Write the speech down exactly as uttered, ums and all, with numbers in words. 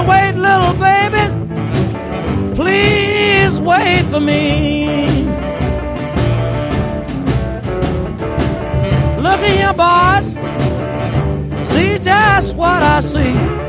wait, little baby, please wait for me. Look in your boss, see just what I see.